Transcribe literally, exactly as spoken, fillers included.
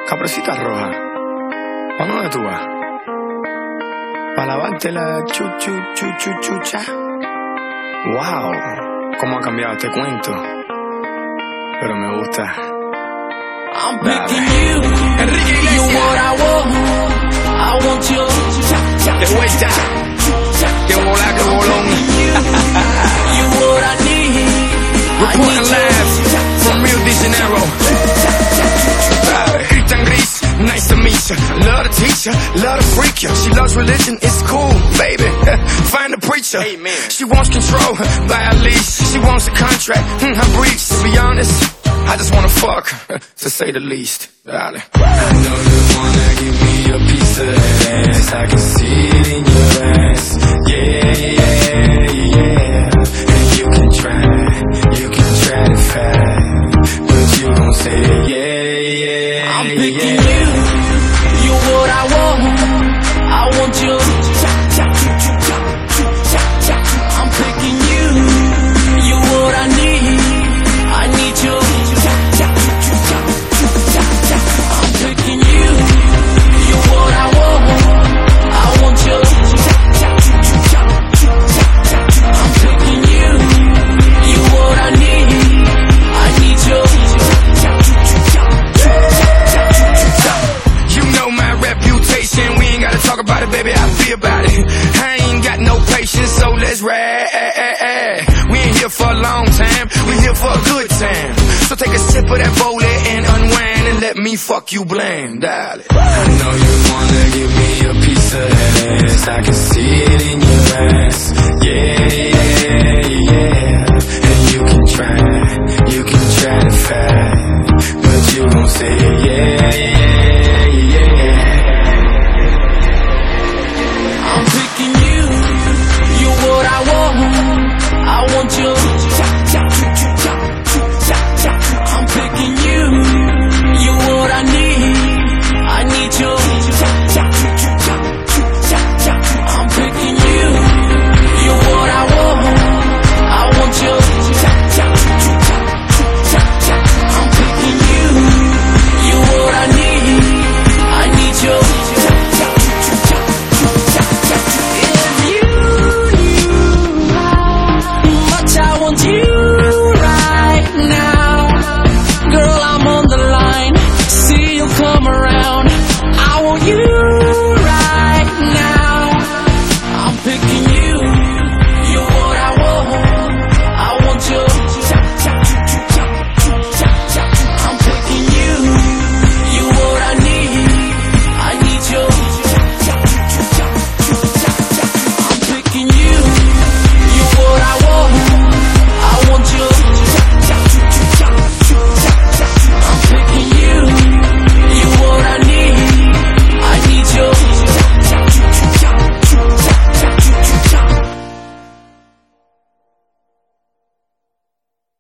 Caperucita Roja, ¿para dónde tú vas? ¿Para lavarte la chu chu chu chu chucha? Wow, cómo ha cambiado este cuento. Pero me gusta. I'm picking you. Enrique Iglesias. You what I want. I want you. De vuelta. Que volar, que bolón. You what I need. Reporting live from Rio de Janeiro. Cristian Gris, nice to meet ya. Love to teach ya, love to freak ya. She loves religion, it's cool, baby. Find a preacher. Amen. She wants control by a leash. She wants a contract, mm, I breach. To be honest, I just wanna fuck, to say the least, darling. I know you wanna give me a piece of that ass. I can see it in your eyes. Yeah, yeah, yeah. And you can try, you can try to fight, but you gon' say yeah, yeah. I'm picking yeah. you. You what I want. I want you. I'm picking you. You what I need. I need you. I'm picking you. You what I want. I want you. I'm picking you. You what I need. I need you. You know my reputation. We ain't gotta talk about it, baby. I feel about it. I ain't got no patience, so let's ride. We ain't here for a long time. We here for a good time. So take a sip of that Bolé and unwind and let me fuck you blind, darling. I know you wanna give me a piece of that ass. I can see it in your eyes. Yeah, yeah, yeah. And you can try, you can try to fight, but you gon' say yeah.